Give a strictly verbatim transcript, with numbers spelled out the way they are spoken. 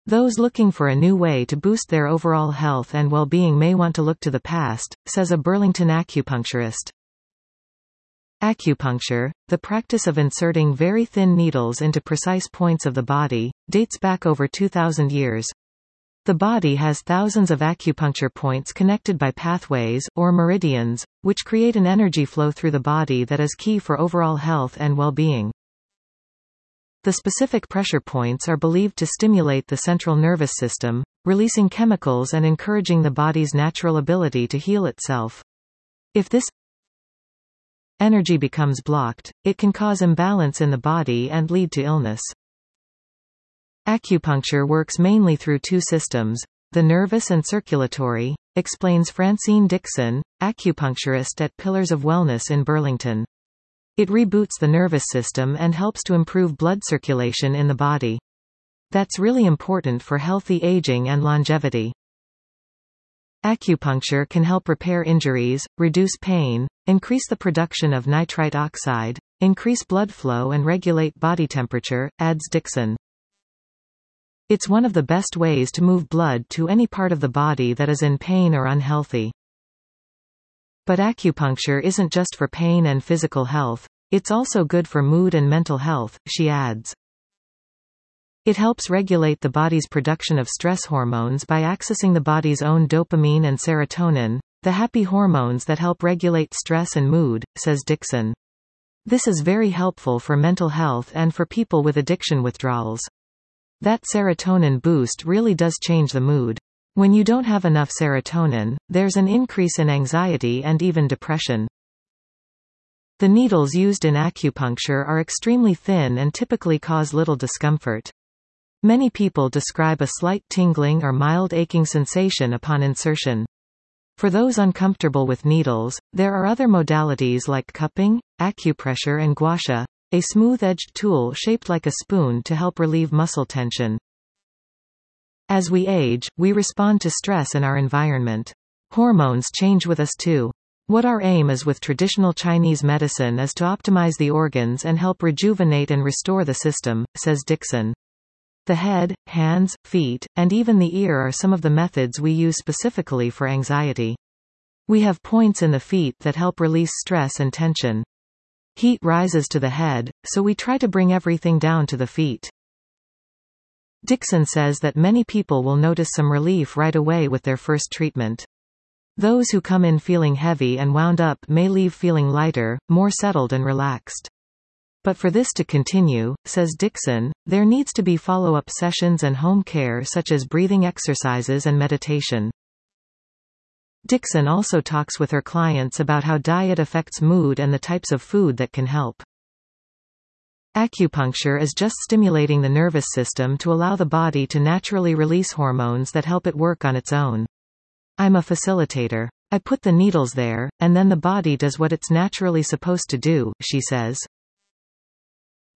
Those looking for a new way to boost their overall health and well-being may want to look to the past, says a Burlington acupuncturist. Acupuncture, the practice of inserting very thin needles into precise points of the body, dates back over two thousand years. The body has thousands of acupuncture points connected by pathways, or meridians, which create an energy flow through the body that is key for overall health and well-being. The specific pressure points are believed to stimulate the central nervous system, releasing chemicals and encouraging the body's natural ability to heal itself. If this energy becomes blocked, it can cause imbalance in the body and lead to illness. Acupuncture works mainly through two systems, the nervous and circulatory, explains Francine Dixon, acupuncturist at Pillars of Wellness in Burlington. It reboots the nervous system and helps to improve blood circulation in the body. That's really important for healthy aging and longevity. Acupuncture can help repair injuries, reduce pain, increase the production of nitrite oxide, increase blood flow and regulate body temperature, adds Dixon. It's one of the best ways to move blood to any part of the body that is in pain or unhealthy. But acupuncture isn't just for pain and physical health, it's also good for mood and mental health, she adds. It helps regulate the body's production of stress hormones by accessing the body's own dopamine and serotonin, the happy hormones that help regulate stress and mood, says Dixon. This is very helpful for mental health and for people with addiction withdrawals. That serotonin boost really does change the mood. When you don't have enough serotonin, there's an increase in anxiety and even depression. The needles used in acupuncture are extremely thin and typically cause little discomfort. Many people describe a slight tingling or mild aching sensation upon insertion. For those uncomfortable with needles, there are other modalities like cupping, acupressure and gua sha, a smooth-edged tool shaped like a spoon to help relieve muscle tension. As we age, we respond to stress in our environment. Hormones change with us too. What our aim is with traditional Chinese medicine is to optimize the organs and help rejuvenate and restore the system, says Dixon. The head, hands, feet, and even the ear are some of the methods we use specifically for anxiety. We have points in the feet that help release stress and tension. Heat rises to the head, so we try to bring everything down to the feet. Dixon says that many people will notice some relief right away with their first treatment. Those who come in feeling heavy and wound up may leave feeling lighter, more settled and relaxed. But for this to continue, says Dixon, there needs to be follow-up sessions and home care such as breathing exercises and meditation. Dixon also talks with her clients about how diet affects mood and the types of food that can help. Acupuncture is just stimulating the nervous system to allow the body to naturally release hormones that help it work on its own. I'm a facilitator. I put the needles there, and then the body does what it's naturally supposed to do, she says.